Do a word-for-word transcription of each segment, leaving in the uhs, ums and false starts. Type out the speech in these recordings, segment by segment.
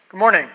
Good morning.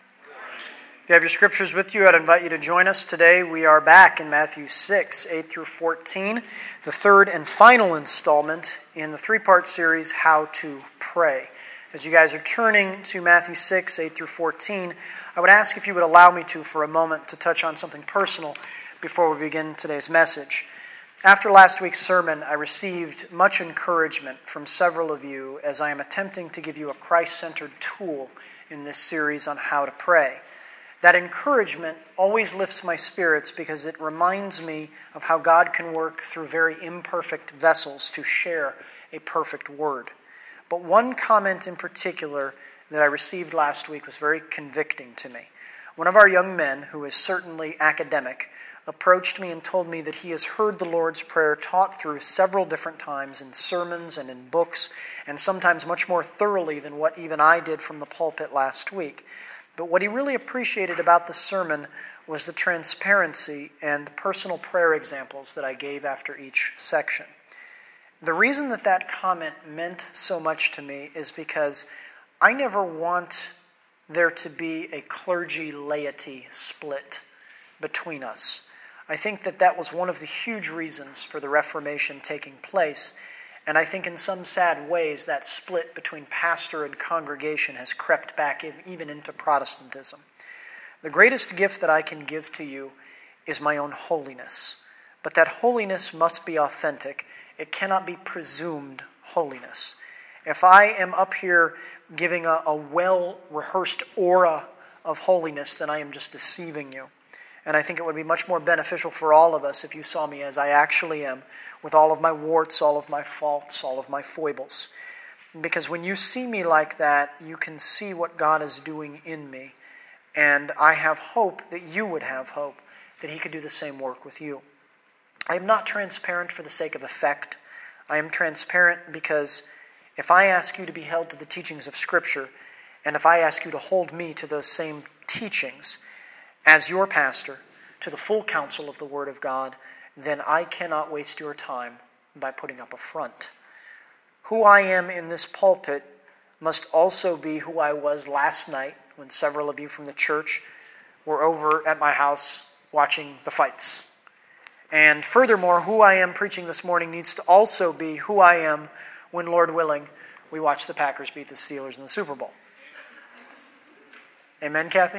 If you have your scriptures with you, I'd invite you to join us today. We are back in Matthew six, eight through fourteen, the third and final installment in the three-part series, How to Pray. As you guys are turning to Matthew six, eight through fourteen, I would ask if you would allow me to, for a moment, to touch on something personal before we begin today's message. After last week's sermon, I received much encouragement from several of you as I am attempting to give you a Christ-centered tool in this series on how to pray. That encouragement always lifts my spirits because it reminds me of how God can work through very imperfect vessels to share a perfect word. But one comment in particular that I received last week was very convicting to me. One of our young men, who is certainly academic, approached me and told me that he has heard the Lord's Prayer taught through several different times in sermons and in books, and sometimes much more thoroughly than what even I did from the pulpit last week. But what he really appreciated about the sermon was the transparency and the personal prayer examples that I gave after each section. The reason that that comment meant so much to me is because I never want there to be a clergy-laity split between us. I think that that was one of the huge reasons for the Reformation taking place, and I think in some sad ways that split between pastor and congregation has crept back in, even into Protestantism. The greatest gift that I can give to you is my own holiness, but that holiness must be authentic. It cannot be presumed holiness. If I am up here giving a, a well-rehearsed aura of holiness, then I am just deceiving you. And I think it would be much more beneficial for all of us if you saw me as I actually am, with all of my warts, all of my faults, all of my foibles. Because when you see me like that, you can see what God is doing in me. And I have hope that you would have hope that He could do the same work with you. I am not transparent for the sake of effect. I am transparent because if I ask you to be held to the teachings of Scripture, and if I ask you to hold me to those same teachings, as your pastor, to the full counsel of the Word of God, then I cannot waste your time by putting up a front. Who I am in this pulpit must also be who I was last night when several of you from the church were over at my house watching the fights. And furthermore, who I am preaching this morning needs to also be who I am when, Lord willing, we watch the Packers beat the Steelers in the Super Bowl. Amen, Kathy?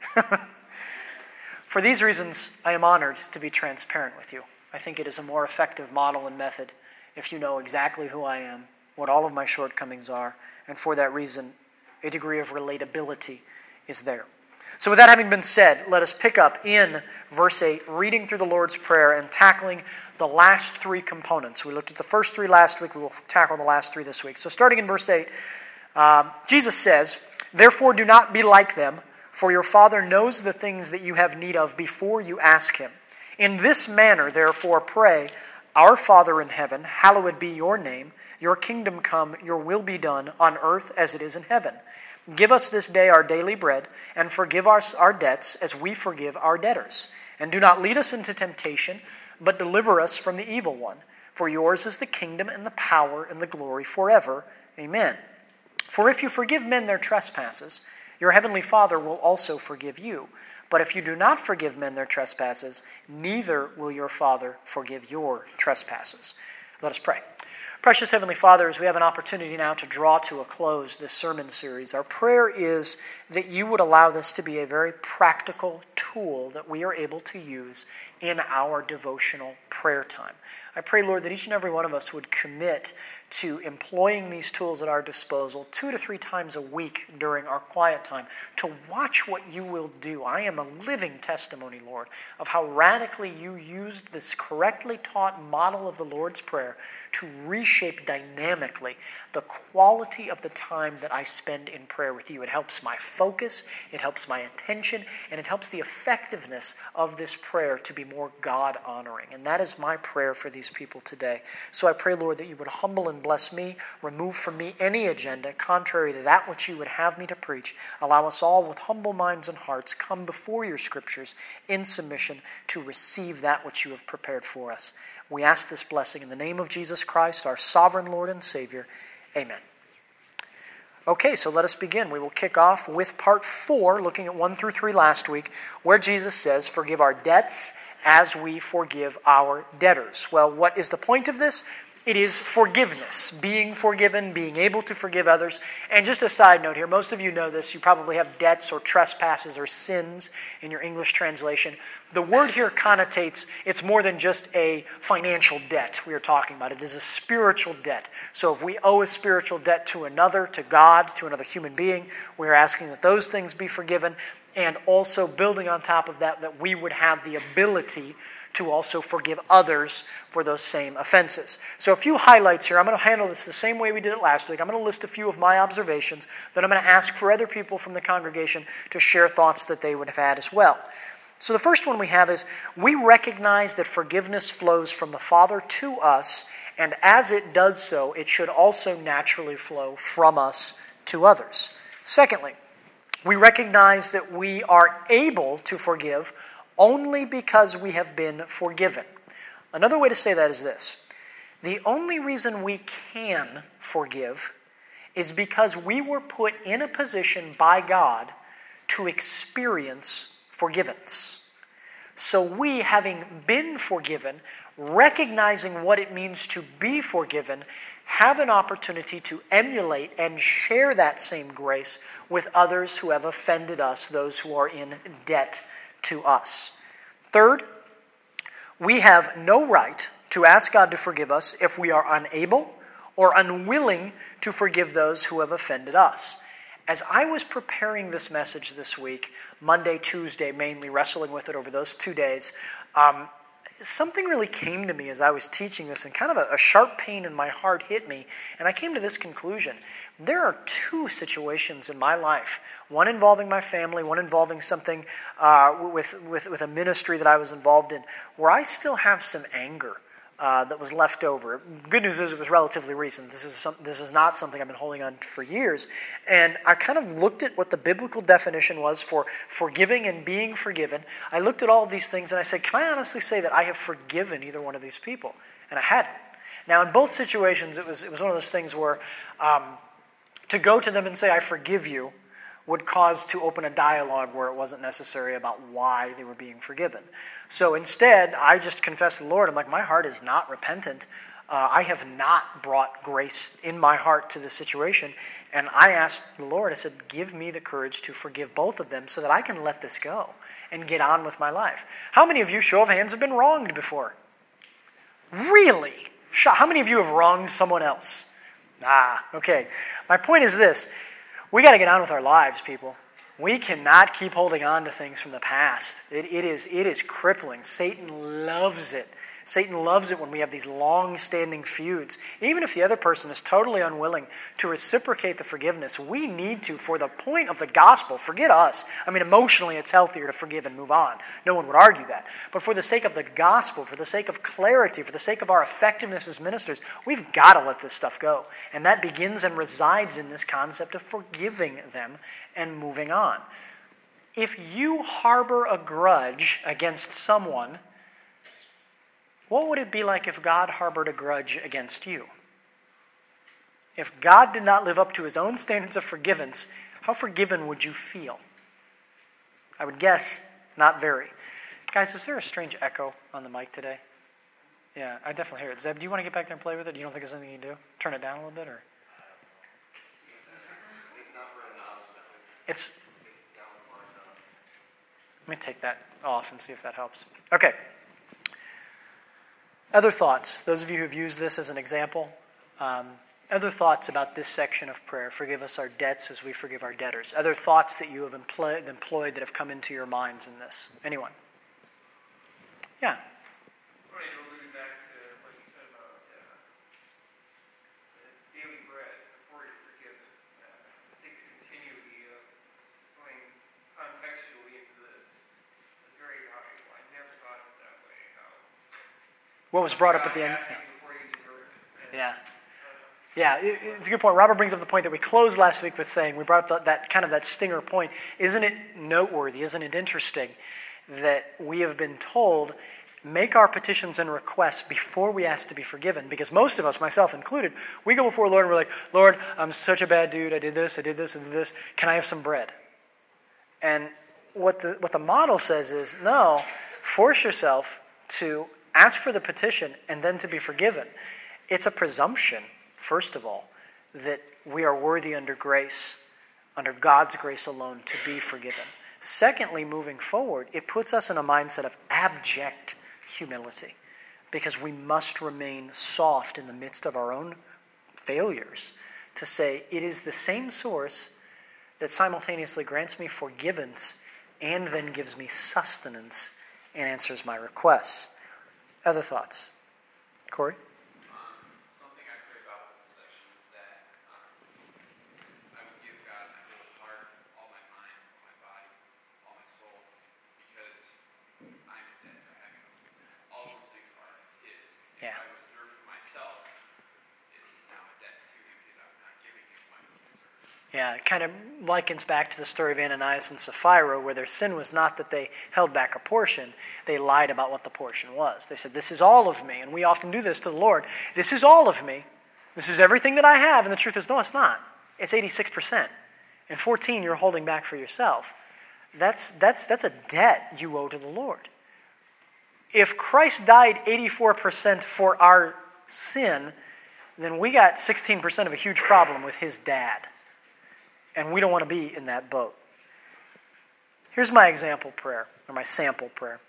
For these reasons, I am honored to be transparent with you. I think it is a more effective model and method if you know exactly who I am, what all of my shortcomings are, and for that reason, a degree of relatability is there. So with that having been said, let us pick up in verse eight, reading through the Lord's Prayer and tackling the last three components. We looked at the first three last week. We will tackle the last three this week. So starting in verse eight, um, Jesus says, "Therefore do not be like them, for your Father knows the things that you have need of before you ask Him. In this manner, therefore, pray, Our Father in heaven, hallowed be your name. Your kingdom come, your will be done, on earth as it is in heaven. Give us this day our daily bread, and forgive us our debts as we forgive our debtors. And do not lead us into temptation, but deliver us from the evil one. For yours is the kingdom and the power and the glory forever. Amen. For if you forgive men their trespasses, your heavenly Father will also forgive you. But if you do not forgive men their trespasses, neither will your Father forgive your trespasses." Let us pray. Precious Heavenly Father, as we have an opportunity now to draw to a close this sermon series, our prayer is that you would allow this to be a very practical tool that we are able to use in our devotional prayer time. I pray, Lord, that each and every one of us would commit to employing these tools at our disposal two to three times a week during our quiet time to watch what you will do. I am a living testimony, Lord, of how radically you used this correctly taught model of the Lord's Prayer to reshape dynamically the quality of the time that I spend in prayer with you. It helps my focus, it helps my attention, and it helps the effectiveness of this prayer to be more God-honoring. And that is my prayer for these people today. So I pray, Lord, that you would humble and bless me, remove from me any agenda contrary to that which you would have me to preach. Allow us all with humble minds and hearts come before your scriptures in submission to receive that which you have prepared for us. We ask this blessing in the name of Jesus Christ, our sovereign Lord and Savior. Amen. Okay, so let us begin. We will kick off with part four, looking at one through three last week, where Jesus says, forgive our debts as we forgive our debtors. Well, what is the point of this? It is forgiveness, being forgiven, being able to forgive others. And just a side note here, most of you know this, you probably have debts or trespasses or sins in your English translation. The word here connotates, it's more than just a financial debt we are talking about. It is a spiritual debt. So if we owe a spiritual debt to another, to God, to another human being, we are asking that those things be forgiven, and also building on top of that, that we would have the ability to also forgive others for those same offenses. So a few highlights here. I'm going to handle this the same way we did it last week. I'm going to list a few of my observations, then I'm going to ask for other people from the congregation to share thoughts that they would have had as well. So the first one we have is, we recognize that forgiveness flows from the Father to us, and as it does so, it should also naturally flow from us to others. Secondly, we recognize that we are able to forgive only because we have been forgiven. Another way to say that is this: the only reason we can forgive is because we were put in a position by God to experience forgiveness. So we, having been forgiven, recognizing what it means to be forgiven, have an opportunity to emulate and share that same grace with others who have offended us, those who are in debt to us. Third, we have no right to ask God to forgive us if we are unable or unwilling to forgive those who have offended us. As I was preparing this message this week, Monday, Tuesday, mainly wrestling with it over those two days, um, something really came to me as I was teaching this, and kind of a, a sharp pain in my heart hit me, and I came to this conclusion. There are two situations in my life, one involving my family, one involving something uh, with, with, with a ministry that I was involved in, where I still have some anger uh, that was left over. Good news is it was relatively recent. This is some, this is not something I've been holding on for years. And I kind of looked at what the biblical definition was for forgiving and being forgiven. I looked at all of these things and I said, can I honestly say that I have forgiven either one of these people? And I hadn't. Now, in both situations, it was it was one of those things where um, to go to them and say, I forgive you, would cause to open a dialogue where it wasn't necessary about why they were being forgiven. So instead, I just confessed to the Lord. I'm like, my heart is not repentant. Uh, I have not brought grace in my heart to this situation. And I asked the Lord, I said, give me the courage to forgive both of them so that I can let this go and get on with my life. How many of you, show of hands, have been wronged before? Really? How many of you have wronged someone else? Ah, okay. My point is this. We got to get on with our lives, people. We cannot keep holding on to things from the past. It, it is, it is crippling. Satan loves it. Satan loves it when we have these long-standing feuds. Even if the other person is totally unwilling to reciprocate the forgiveness, we need to, for the point of the gospel, forget us. I mean, emotionally it's healthier to forgive and move on. No one would argue that. But for the sake of the gospel, for the sake of clarity, for the sake of our effectiveness as ministers, we've got to let this stuff go. And that begins and resides in this concept of forgiving them and moving on. If you harbor a grudge against someone, what would it be like if God harbored a grudge against you? If God did not live up to his own standards of forgiveness, how forgiven would you feel? I would guess not very. Guys, is there a strange echo on the mic today? Yeah, I definitely hear it. Zeb, do you want to get back there and play with it? You don't think there's anything you can do? Turn it down a little bit? or? It's not very loud. It's, It's down far enough. let me take that off and see if that helps. Okay. Other thoughts, those of you who have used this as an example, um, other thoughts about this section of prayer, forgive us our debts as we forgive our debtors. Other thoughts that you have employed, employed that have come into your minds in this. Anyone? Yeah. Right, alluding back to what you said about uh, the daily bread before you're forgiven. Uh, I think the continuity of going contextually into this is very valuable. I never thought of it that way. How What was brought up at the end? asking before you deserve it. And, Yeah. uh, Yeah, it- it's a good point. Robert brings up the point that we closed last week with saying, we brought up that, that kind of that stinger point. Isn't it noteworthy, isn't it interesting that we have been told make our petitions and requests before we ask to be forgiven. Because most of us, myself included, we go before the Lord and we're like, Lord, I'm such a bad dude. I did this, I did this, I did this. Can I have some bread? And what the, what the model says is, no, force yourself to ask for the petition and then to be forgiven. It's a presumption, first of all, that we are worthy under grace, under God's grace alone, to be forgiven. Secondly, moving forward, it puts us in a mindset of abject humility, because we must remain soft in the midst of our own failures to say, it is the same source that simultaneously grants me forgiveness and then gives me sustenance and answers my requests. Other thoughts? Corey? Um, something I pray about with this section is that um, I would give God my whole heart, all my mind, all my body, all my soul, because I'm in debt for having those things. All those things are His. Yeah. If I reserve for myself, it's now a debt to Him because I'm not giving Him what He deserves. Yeah, it kind of likens back to the story of Ananias and Sapphira, where their sin was not that they held back a portion, they lied about what the portion was. They said, this is all of me, and we often do this to the Lord. This is all of me. This is everything that I have, and the truth is, no, it's not. It's eighty-six percent. And fourteen you're holding back for yourself. That's, that's, that's a debt you owe to the Lord. If Christ died eighty-four percent for our sin, then we got sixteen percent of a huge problem with His dad. And we don't want to be in that boat. Here's my example prayer, or my sample prayer.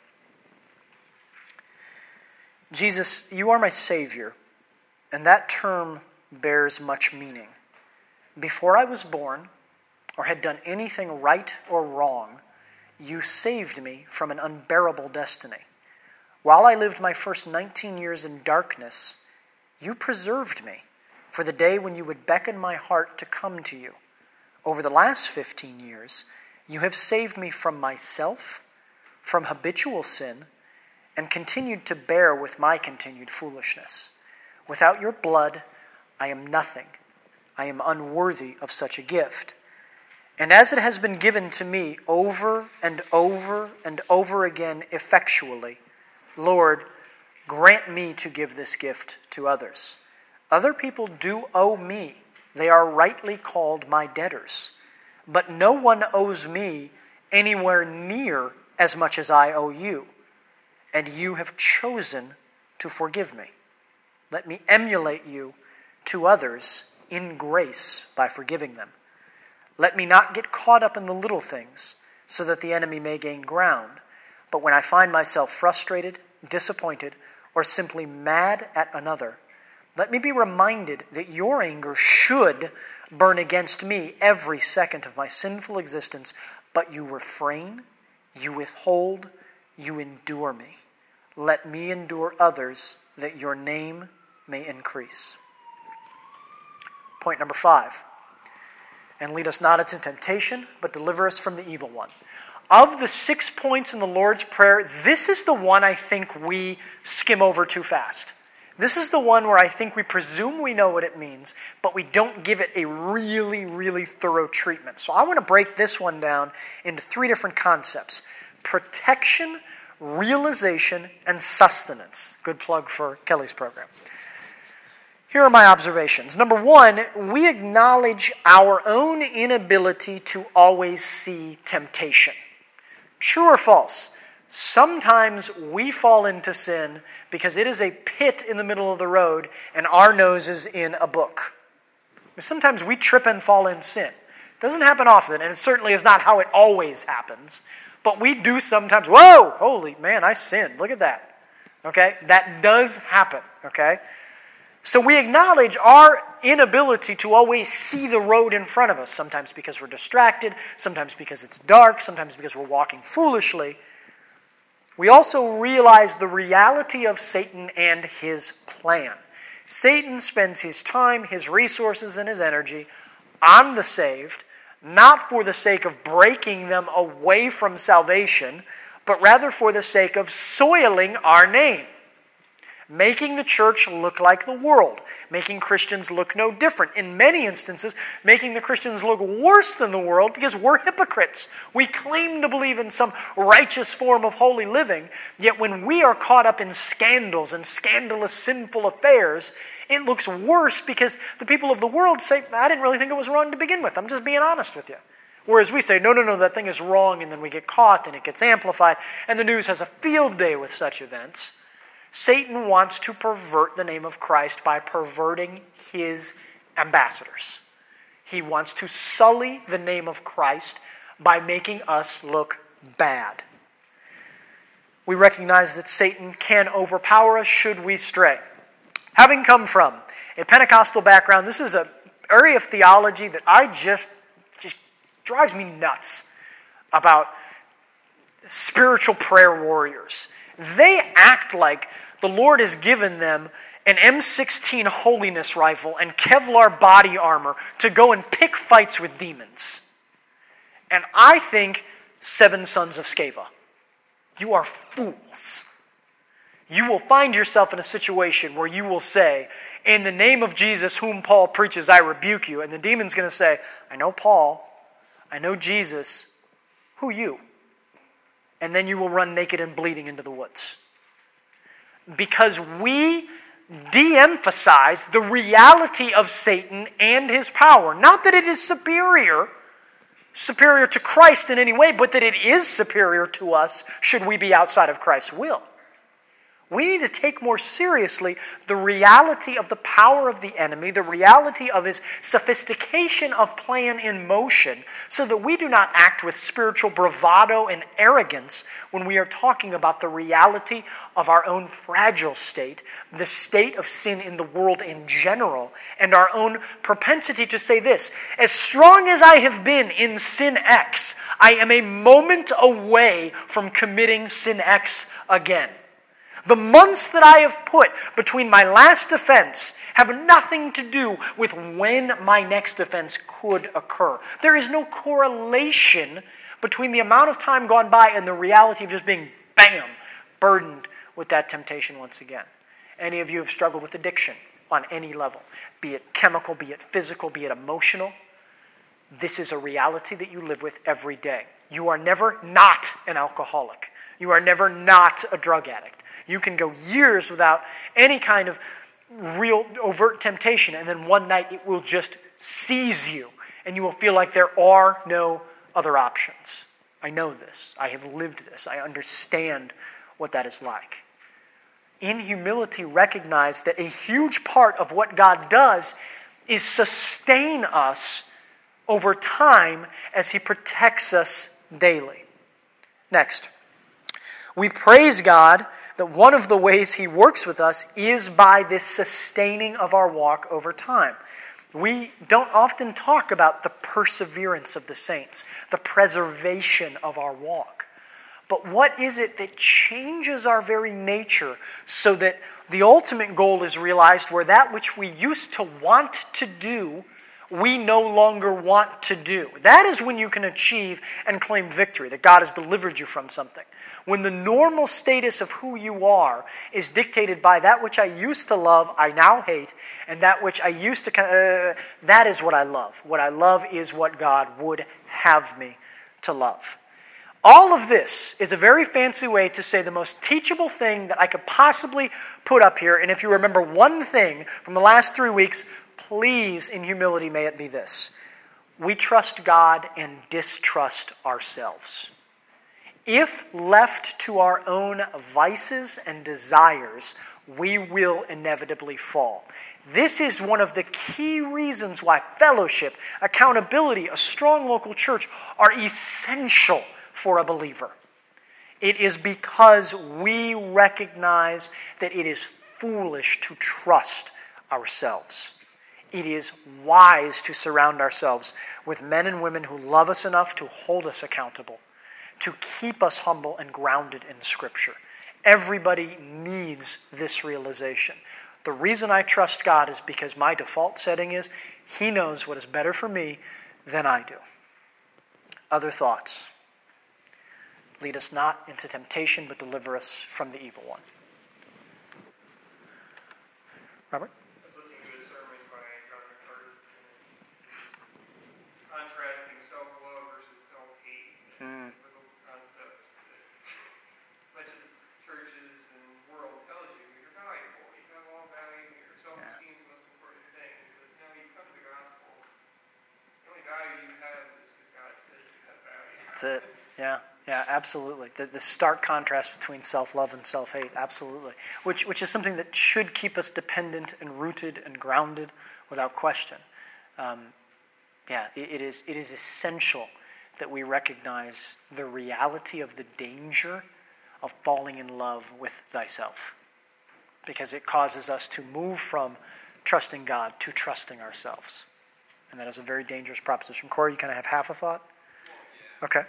Jesus, you are my Savior, and that term bears much meaning. Before I was born, or had done anything right or wrong, you saved me from an unbearable destiny. While I lived my first nineteen years in darkness, you preserved me for the day when you would beckon my heart to come to you. Over the last fifteen years, you have saved me from myself, from habitual sin, and continued to bear with my continued foolishness. Without your blood, I am nothing. I am unworthy of such a gift. And as it has been given to me over and over and over again effectually, Lord, grant me to give this gift to others. Other people do owe me. They are rightly called my debtors. But no one owes me anywhere near as much as I owe you. And you have chosen to forgive me. Let me emulate you to others in grace by forgiving them. Let me not get caught up in the little things so that the enemy may gain ground. But when I find myself frustrated, disappointed, or simply mad at another, let me be reminded that your anger should burn against me every second of my sinful existence, but you refrain, you withhold, you endure me. Let me endure others that your name may increase. Point number five. And lead us not into temptation, but deliver us from the evil one. Of the six points in the Lord's Prayer, this is the one I think we skim over too fast. This is the one where I think we presume we know what it means, but we don't give it a really, really thorough treatment. So I want to break this one down into three different concepts: protection, realization, and sustenance. Good plug for Kelly's program. Here are my observations. Number one, we acknowledge our own inability to always see temptation. True or false? Sometimes we fall into sin because it is a pit in the middle of the road and our nose is in a book. Sometimes we trip and fall in sin. It doesn't happen often, and it certainly is not how it always happens. But we do sometimes, whoa, holy man, I sinned. Look at that. Okay? That does happen. Okay? So we acknowledge our inability to always see the road in front of us, sometimes because we're distracted, sometimes because it's dark, sometimes because we're walking foolishly. We also realize the reality of Satan and his plan. Satan spends his time, his resources, and his energy on the saved, not for the sake of breaking them away from salvation, but rather for the sake of soiling our name. making the church look like the world, making Christians look no different. In many instances, making the Christians look worse than the world because we're hypocrites. We claim to believe in some righteous form of holy living, yet when we are caught up in scandals and scandalous, sinful affairs, it looks worse because the people of the world say, I didn't really think it was wrong to begin with. I'm just being honest with you. Whereas we say, no, no, no, that thing is wrong, and then we get caught and it gets amplified, and the news has a field day with such events. Satan wants to pervert the name of Christ by perverting his ambassadors. He wants to sully the name of Christ by making us look bad. We recognize that Satan can overpower us should we stray. Having come from a Pentecostal background, this is an area of theology that I just, just drives me nuts about spiritual prayer warriors. They act like the Lord has given them an M sixteen holiness rifle and Kevlar body armor to go and pick fights with demons. And I think, seven sons of Sceva, you are fools. You will find yourself in a situation where you will say, in the name of Jesus whom Paul preaches, I rebuke you. And the demon's going to say, I know Paul, I know Jesus, who you? And then you will run naked and bleeding into the woods. Because we de-emphasize the reality of Satan and his power. Not that it is superior, superior to Christ in any way, but that it is superior to us should we be outside of Christ's will. We need to take more seriously the reality of the power of the enemy, the reality of his sophistication of plan in motion, so that we do not act with spiritual bravado and arrogance when we are talking about the reality of our own fragile state, the state of sin in the world in general, and our own propensity to say this, as strong as I have been in sin X, I am a moment away from committing sin X again. The months that I have put between my last offense have nothing to do with when my next offense could occur. There is no correlation between the amount of time gone by and the reality of just being, bam, burdened with that temptation once again. Any of you have struggled with addiction on any level, be it chemical, be it physical, be it emotional. This is a reality that you live with every day. You are never not an alcoholic. You are never not a drug addict. You can go years without any kind of real overt temptation, and then one night it will just seize you, and you will feel like there are no other options. I know this. I have lived this. I understand what that is like. In humility, recognize that a huge part of what God does is sustain us over time as he protects us daily. Next, we praise God that one of the ways he works with us is by this sustaining of our walk over time. We don't often talk about the perseverance of the saints, the preservation of our walk. But what is it that changes our very nature so that the ultimate goal is realized where that which we used to want to do, we no longer want to do? That is when you can achieve and claim victory, that God has delivered you from something. When the normal status of who you are is dictated by that which I used to love, I now hate, and that which I used to, uh, that is what I love. What I love is what God would have me to love. All of this is a very fancy way to say the most teachable thing that I could possibly put up here, and if you remember one thing from the last three weeks, please, in humility, may it be this. We trust God and distrust ourselves. If left to our own vices and desires, we will inevitably fall. This is one of the key reasons why fellowship, accountability, a strong local church are essential for a believer. It is because we recognize that it is foolish to trust ourselves. It is wise to surround ourselves with men and women who love us enough to hold us accountable, to keep us humble and grounded in Scripture. Everybody needs this realization. The reason I trust God is because my default setting is he knows what is better for me than I do. Other thoughts? Lead us not into temptation, but deliver us from the evil one. That's it. Yeah, yeah, absolutely. The, the stark contrast between self-love and self-hate, absolutely. Which, which is something that should keep us dependent and rooted and grounded without question. Um, yeah, it, it is. It is essential that we recognize the reality of the danger of falling in love with thyself, because it causes us to move from trusting God to trusting ourselves. And that is a very dangerous proposition. Corey, you kind of have half a thought? Okay.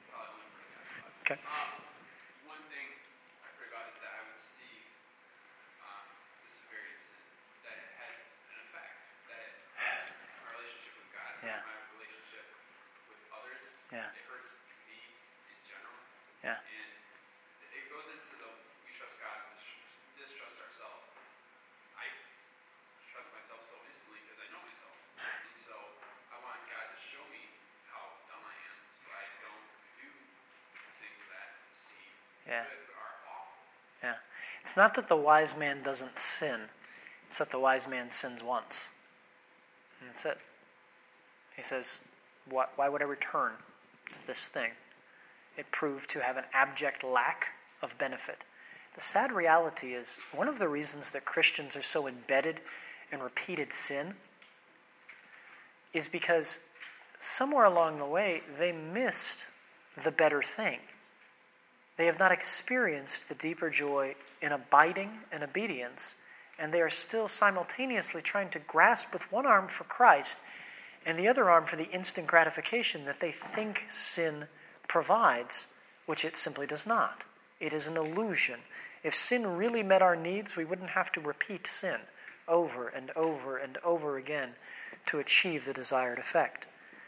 Okay. Um, one thing I pray God is that I would see um, the severity of sin, that it has an effect, that it hurts my relationship with God, it Yeah. hurts my relationship with others, Yeah. it hurts me in general, Yeah. and it goes into the we trust God and dis- distrust ourselves. I trust myself so instantly because I know myself, and so I want God to show me how dumb I am, so I don't do things that seem Yeah. good but are awful. Yeah. It's not that the wise man doesn't sin. It's that the wise man sins once. And that's it. He says, why, why would I return to this thing? It proved to have an abject lack of benefit. The sad reality is, one of the reasons that Christians are so embedded in repeated sin is because somewhere along the way, they missed the better thing. They have not experienced the deeper joy in abiding and obedience, and they are still simultaneously trying to grasp with one arm for Christ and the other arm for the instant gratification that they think sin provides, which it simply does not. It is an illusion. If sin really met our needs, we wouldn't have to repeat sin over and over and over again to achieve the desired effect.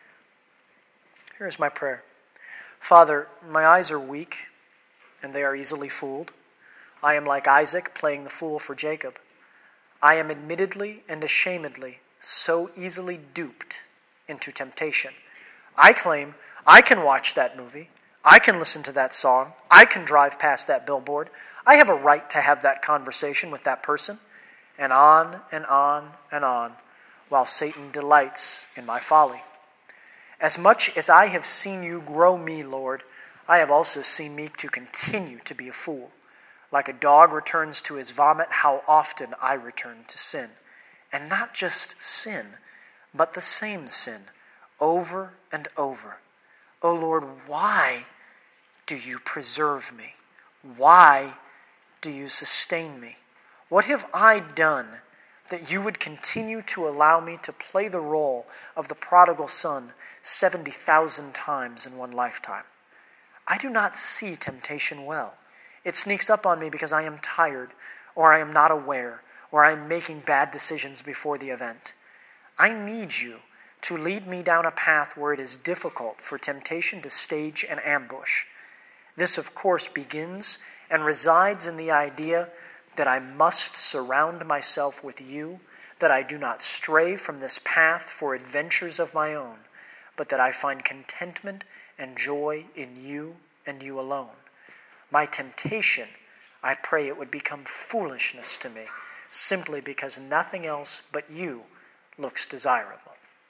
Here's my prayer. Father, my eyes are weak, and they are easily fooled. I am like Isaac playing the fool for Jacob. I am admittedly and ashamedly so easily duped into temptation. I claim I can watch that movie. I can listen to that song. I can drive past that billboard. I have a right to have that conversation with that person. And on and on and on, while Satan delights in my folly. As much as I have seen you grow me, Lord, I have also seen me to continue to be a fool. Like a dog returns to his vomit, how often I return to sin. And not just sin, but the same sin, over and over. O Lord, why do you preserve me? Why do you sustain me? What have I done that you would continue to allow me to play the role of the prodigal son seventy thousand times in one lifetime? I do not see temptation well. It sneaks up on me because I am tired, or I am not aware, or I am making bad decisions before the event. I need you to lead me down a path where it is difficult for temptation to stage an ambush. This, of course, begins and resides in the idea that I must surround myself with you, that I do not stray from this path for adventures of my own, but that I find contentment and joy in you and you alone. My temptation, I pray it would become foolishness to me, simply because nothing else but you looks desirable.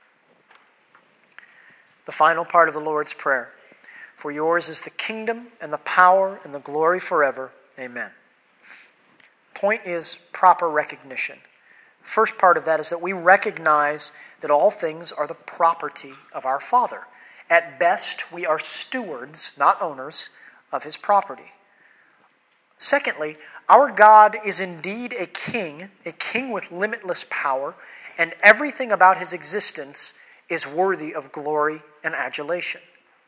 The final part of the Lord's Prayer. For yours is the kingdom and the power and the glory forever. Amen. Point is proper recognition. First part of that is that we recognize that all things are the property of our Father. At best, we are stewards, not owners, of his property. Secondly, our God is indeed a king, a king with limitless power, and everything about his existence is worthy of glory and adulation.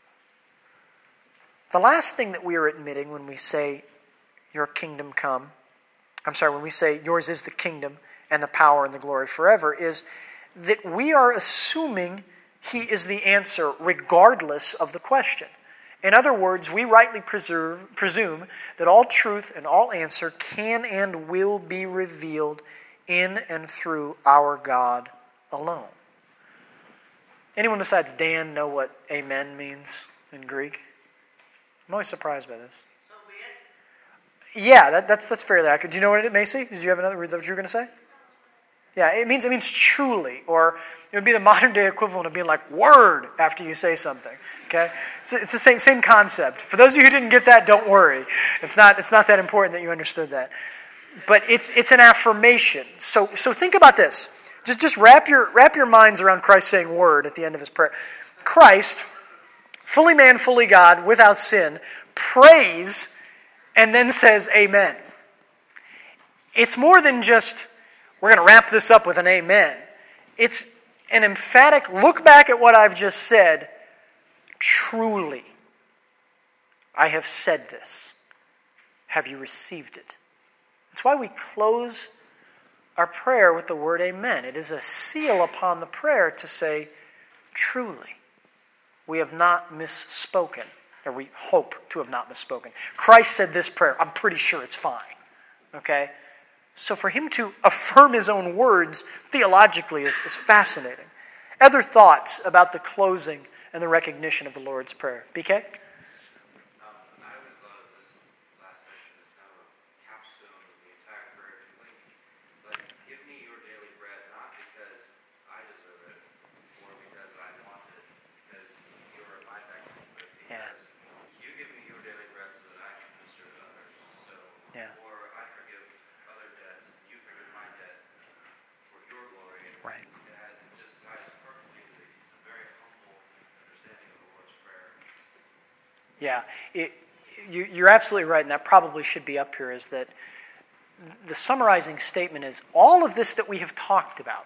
The last thing that we are admitting when we say, your kingdom come, I'm sorry, when we say, yours is the kingdom and the power and the glory forever, is that we are assuming he is the answer regardless of the question. In other words, we rightly preserve, presume that all truth and all answer can and will be revealed in and through our God alone. Anyone besides Dan know what amen means in Greek? I'm always surprised by this. So be it. Yeah, that, that's that's fairly accurate. Do you know what it is, Macy? Did you have another? Is that what you were going to say? Yeah, it means it means truly, or it would be the modern day equivalent of being like word after you say something. Okay, it's, it's the same same concept. For those of you who didn't get that, don't worry. It's not it's not that important that you understood that. But it's it's an affirmation. So so think about this. Just just wrap your wrap your minds around Christ saying word at the end of his prayer. Christ, fully man, fully God, without sin, prays and then says amen. It's more than just, we're going to wrap this up with an amen. It's an emphatic look back at what I've just said. Truly, I have said this. Have you received it? That's why we close our prayer with the word amen. It is a seal upon the prayer to say, truly, we have not misspoken, or we hope to have not misspoken. Christ said this prayer. I'm pretty sure it's fine. Okay? So for him to affirm his own words theologically is, is fascinating. Other thoughts about the closing and the recognition of the Lord's Prayer? B K? Um, I always thought of this last section as kind of a capstone of the entire prayer. Like, like, give me your daily bread, not because I deserve it, or because I want it, because you are my backbone, but because Yeah. you give me your daily bread so that I can minister to others. So, Yeah. or I forgive other debts, and you forgive my debt for your glory. Right. That just ties perfectly with a very humble understanding of the Lord's Prayer. Yeah, it, you, you're absolutely right, and that probably should be up here, is that the summarizing statement is all of this that we have talked about,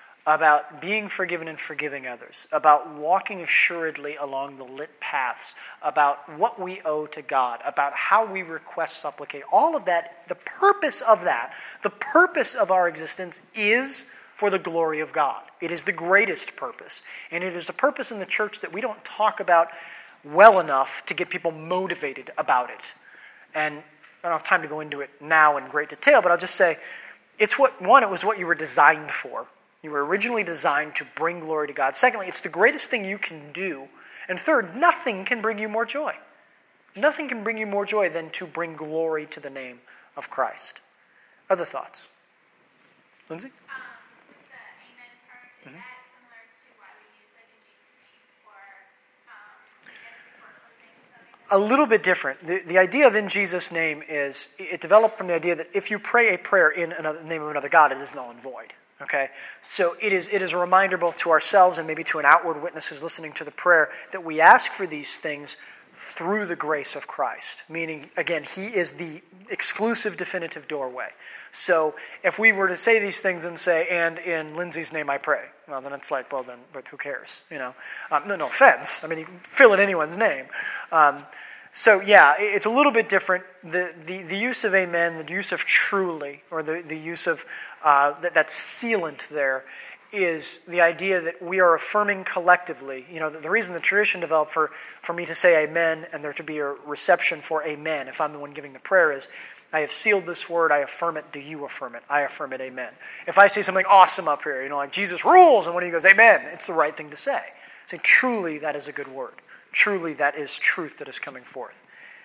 about being forgiven and forgiving others, about walking assuredly along the lit paths, about what we owe to God, about how we request, supplicate, all of that, the purpose of that, the purpose of our existence is for the glory of God. It is the greatest purpose, and it is a purpose in the church that we don't talk about well enough to get people motivated about it. And I don't have time to go into it now in great detail, but I'll just say, it's what, one, it was what you were designed for. You were originally designed to bring glory to God. Secondly, it's the greatest thing you can do. And third, nothing can bring you more joy. Nothing can bring you more joy than to bring glory to the name of Christ. Other thoughts? Lindsay? Um, the amen part, is Mhm. that similar to why we use like in Jesus' name or um, I guess before closing? Does that make sense? A little bit different. The, the idea of in Jesus' name is, it developed from the idea that if you pray a prayer in another, the name of another God, it is null and void. Okay? So it is, it is a reminder both to ourselves and maybe to an outward witness who's listening to the prayer that we ask for these things through the grace of Christ. Meaning, again, he is the exclusive, definitive doorway. So if we were to say these things and say, and in Lindsay's name I pray, well, then it's like, well, then, but who cares? You know, um, no, no offense. I mean, you can fill in anyone's name. Um, so yeah, it's a little bit different. The, the, the use of amen, the use of truly, or the, the use of uh, that, that sealant there, is the idea that we are affirming collectively. You know, the, the reason the tradition developed for, for me to say amen and there to be a reception for amen, if I'm the one giving the prayer, is I have sealed this word, I affirm it, do you affirm it? I affirm it, amen. If I say something awesome up here, you know, like Jesus rules, and when he goes, amen, it's the right thing to say. Say, truly, that is a good word. Truly, that is truth that is coming forth.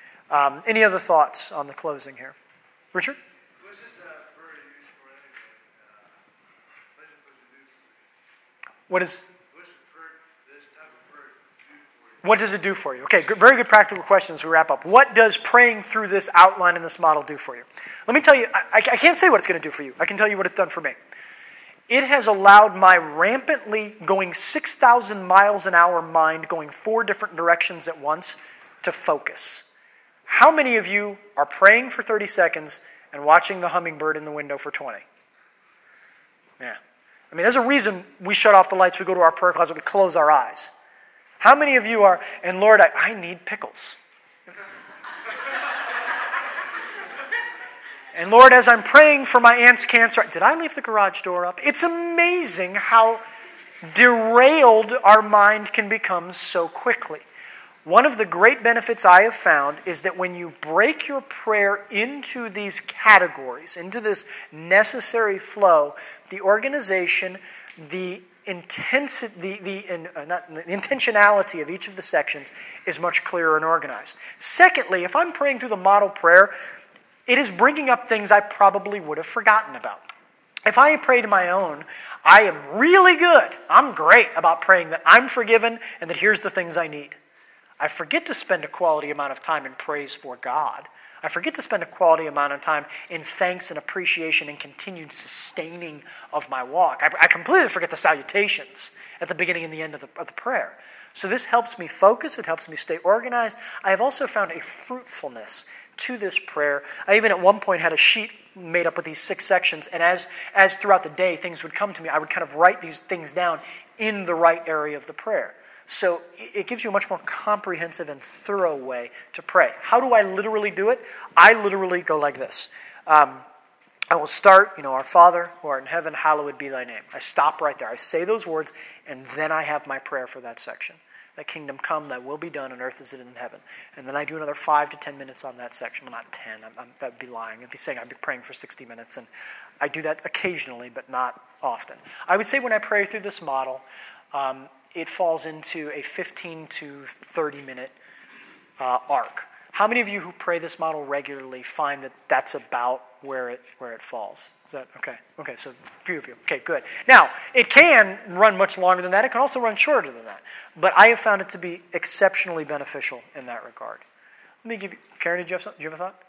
Um, any other thoughts on the closing here? Richard? What's this uh, bird used for anyway? Uh, what's it used for? What is... What's the bird, this type of bird used for? What does it do for you? Okay, good, very good practical question as we wrap up. What does praying through this outline in this model do for you? Let me tell you, I, I can't say what it's going to do for you. I can tell you what it's done for me. It has allowed my rampantly going six thousand miles an hour mind going four different directions at once to focus. How many of you are praying for thirty seconds and watching the hummingbird in the window for twenty? Yeah. I mean, there's a reason we shut off the lights, we go to our prayer closet, we close our eyes. How many of you are, and Lord, I, I need pickles. And Lord, as I'm praying for my aunt's cancer, did I leave the garage door up? It's amazing how derailed our mind can become so quickly. One of the great benefits I have found is that when you break your prayer into these categories, into this necessary flow, the organization, the intensity, the, the, uh, not, the intentionality of each of the sections is much clearer and organized. Secondly, if I'm praying through the model prayer, it is bringing up things I probably would have forgotten about. If I pray to my own, I am really good. I'm great about praying that I'm forgiven and that here's the things I need. I forget to spend a quality amount of time in praise for God. I forget to spend a quality amount of time in thanks and appreciation and continued sustaining of my walk. I, I completely forget the salutations at the beginning and the end of the, of the prayer. So this helps me focus. It helps me stay organized. I have also found a fruitfulness to this prayer. I even at one point had a sheet made up with these six sections, and as, as throughout the day things would come to me, I would kind of write these things down in the right area of the prayer. So it gives you a much more comprehensive and thorough way to pray. How do I literally do it? I literally go like this. Um, I will start, you know, our Father who art in heaven, hallowed be thy name. I stop right there. I say those words, and then I have my prayer for that section. Thy kingdom come, thy will be done on earth as it is in heaven. And then I do another five to ten minutes on that section. Well, not ten. I'm, I'm, that would be lying. I'd be saying I'd be praying for sixty minutes. And I do that occasionally, but not often. I would say when I pray through this model, um, it falls into a fifteen to thirty minute uh, arc. How many of you who pray this model regularly find that that's about where it where it falls? Is that okay? Okay, so a few of you. Okay, good. Now, it can run much longer than that. It can also run shorter than that. But I have found it to be exceptionally beneficial in that regard. Let me give you, Karen, did you have something? Did you have a thought?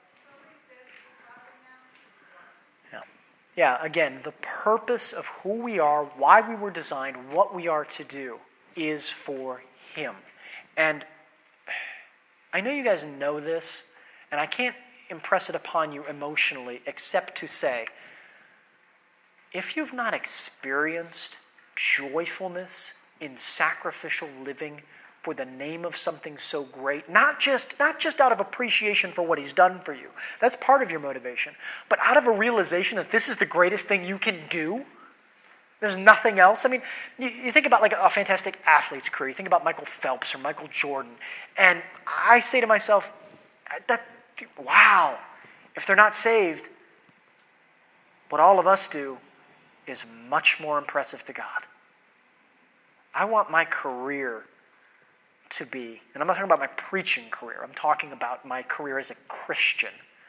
Yeah. Yeah, again, the purpose of who we are, why we were designed, what we are to do is for Him. And I know you guys know this, and I can't impress it upon you emotionally except to say, if you've not experienced joyfulness in sacrificial living for the name of something so great, not just, not just out of appreciation for what He's done for you, that's part of your motivation, but out of a realization that this is the greatest thing you can do, there's nothing else. I mean, you, you think about like a fantastic athlete's career. You think about Michael Phelps or Michael Jordan. And I say to myself, that, wow, if they're not saved, what all of us do is much more impressive to God. I want my career to be, and I'm not talking about my preaching career, I'm talking about my career as a Christian,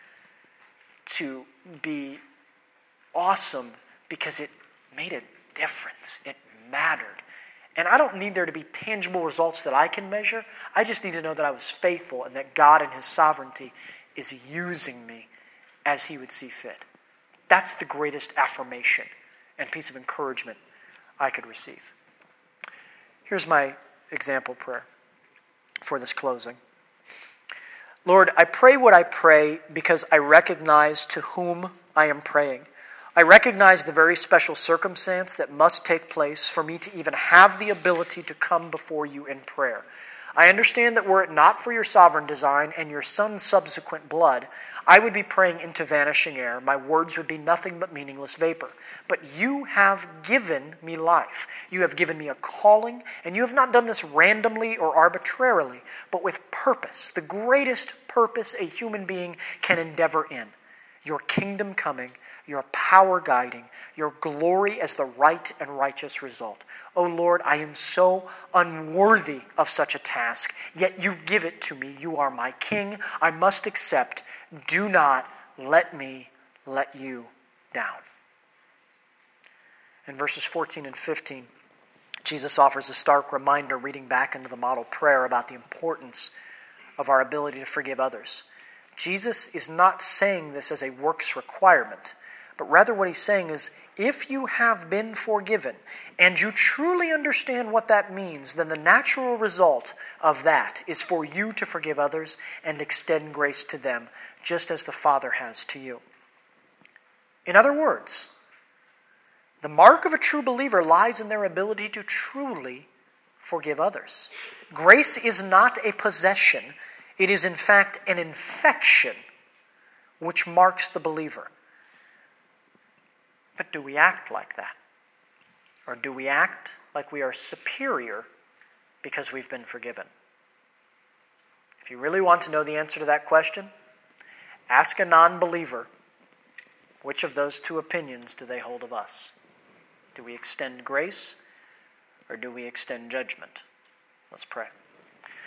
to be awesome because it made a difference. It mattered. And I don't need there to be tangible results that I can measure. I just need to know that I was faithful and that God in His sovereignty is using me as He would see fit. That's the greatest affirmation and piece of encouragement I could receive. Here's my example prayer for this closing. Lord, I pray what I pray because I recognize to whom I am praying. I recognize the very special circumstance that must take place for me to even have the ability to come before you in prayer. I understand that were it not for your sovereign design and your Son's subsequent blood, I would be praying into vanishing air. My words would be nothing but meaningless vapor. But you have given me life. You have given me a calling, and you have not done this randomly or arbitrarily, but with purpose, the greatest purpose a human being can endeavor in. Your kingdom coming, your power guiding, your glory as the right and righteous result. Oh Lord, I am so unworthy of such a task, yet you give it to me. You are my King. I must accept. Do not let me let you down. In verses fourteen and fifteen, Jesus offers a stark reminder, reading back into the model prayer, about the importance of our ability to forgive others. Jesus is not saying this as a works requirement, but rather what He's saying is, if you have been forgiven and you truly understand what that means, then the natural result of that is for you to forgive others and extend grace to them, just as the Father has to you. In other words, the mark of a true believer lies in their ability to truly forgive others. Grace is not a possession. It is, in fact, an infection which marks the believer. But do we act like that? Or do we act like we are superior because we've been forgiven? If you really want to know the answer to that question, ask a non-believer, which of those two opinions do they hold of us? Do we extend grace or do we extend judgment? Let's pray.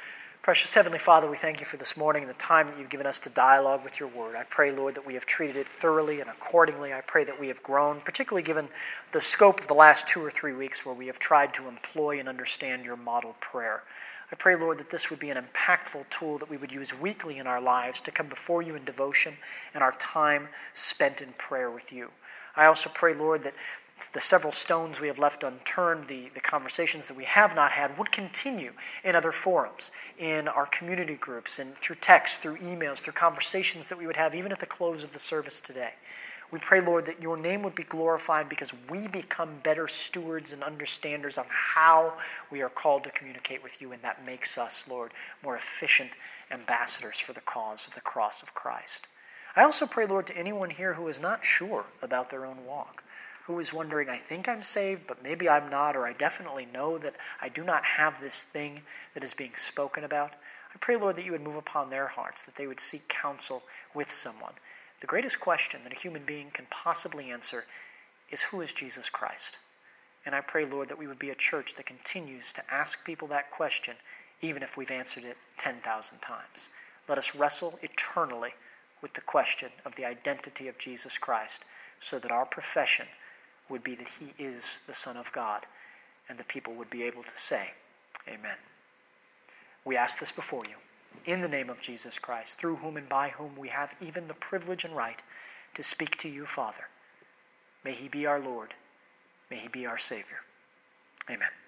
Precious Heavenly Father, we thank you for this morning and the time that you've given us to dialogue with your word. I pray, Lord, that we have treated it thoroughly and accordingly. I pray that we have grown, particularly given the scope of the last two or three weeks where we have tried to employ and understand your model prayer. I pray, Lord, that this would be an impactful tool that we would use weekly in our lives to come before you in devotion and our time spent in prayer with you. I also pray, Lord, that the several stones we have left unturned, the, the conversations that we have not had, would continue in other forums, in our community groups, and through text, through emails, through conversations that we would have even at the close of the service today. We pray, Lord, that your name would be glorified because we become better stewards and understanders on how we are called to communicate with you, and that makes us, Lord, more efficient ambassadors for the cause of the cross of Christ. I also pray, Lord, to anyone here who is not sure about their own walk, who is wondering, I think I'm saved, but maybe I'm not, or I definitely know that I do not have this thing that is being spoken about. I pray, Lord, that you would move upon their hearts, that they would seek counsel with someone. The greatest question that a human being can possibly answer is, who is Jesus Christ? And I pray, Lord, that we would be a church that continues to ask people that question, even if we've answered it ten thousand times. Let us wrestle eternally with the question of the identity of Jesus Christ, so that our profession would be that he is the Son of God, and the people would be able to say, Amen. We ask this before you, in the name of Jesus Christ, through whom and by whom we have even the privilege and right to speak to you, Father. May he be our Lord. May he be our Savior. Amen.